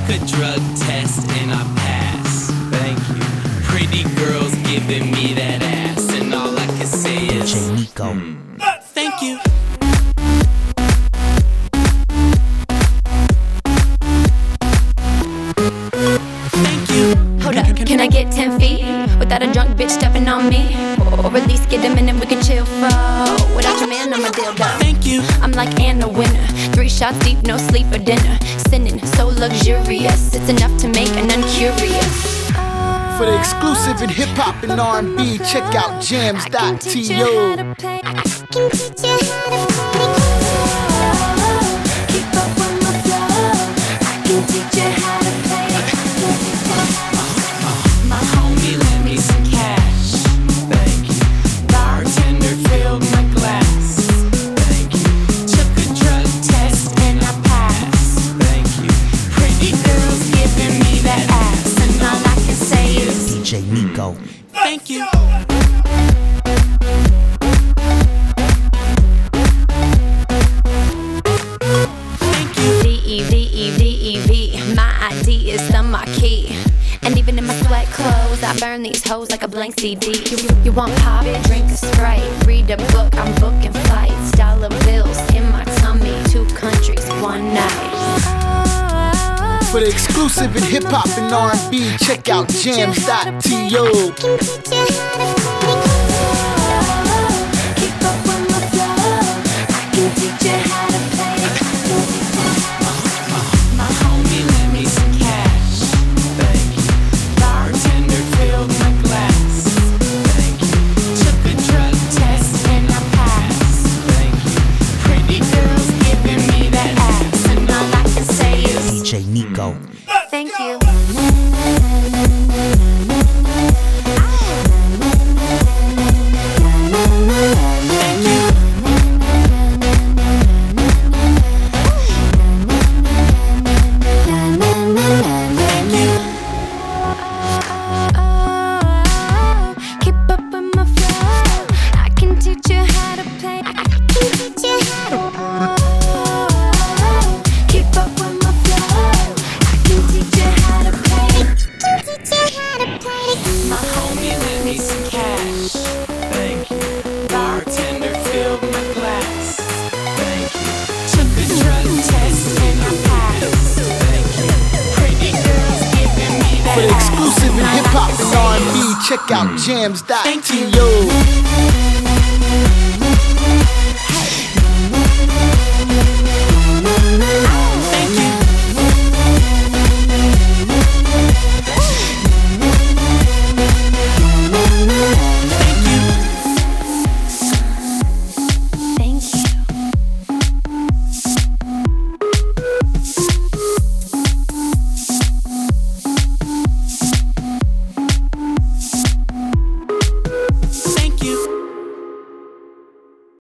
a drug test and I pass. Thank you. Pretty girls giving me that ass, and all I can say is DJ Nico. Thank you. Thank you. Hold up, can I get 10 feet without a drunk bitch stepping on me? Or at least get a minute we can chill for. Without your man, I'm a dildo. Thank you. I'm like Anna Winner, 3 shots deep, no sleep or dinner. Sinning, so luxurious, it's enough to make an uncurious. For the exclusive in hip-hop and R&B, check out jams.to. My homie lent me some cash. Thank you. Bartender filled my glass. Thank you. Took a drug test and I passed. Thank you. Pretty girls giving me that ass, and all I can say is DJ Nico. thank you. D-E-V-E-V-E-V, my ID is the marquee. And even in my sweat clothes, I burn these hoes like a blank CD. You want pop, drink a Sprite, read a book, I'm booking flights. Dollar bills in my tummy, 2 countries, 1 night. For the exclusive in hip-hop and R&B, check out jams.to. My homie lent me some cash. Thank you. Bartender filled my glass. Thank you. Took a drug test and I passed. Thank you. Pretty girls giving me that ass, and all I can say is DJ Nico. Thank you. Keep up with my flow. I can teach you how to play. I can teach you how to keep up with my flow. I can teach you how to play. my homie lent me some cash. Thank you. Bartender filled my glass. Thank you. Took a drug test and I passed. Thank you. Pretty girls giving me that For the ass, exclusive in and all I hip-hop can and say R&B, is check out thank you. jams.to.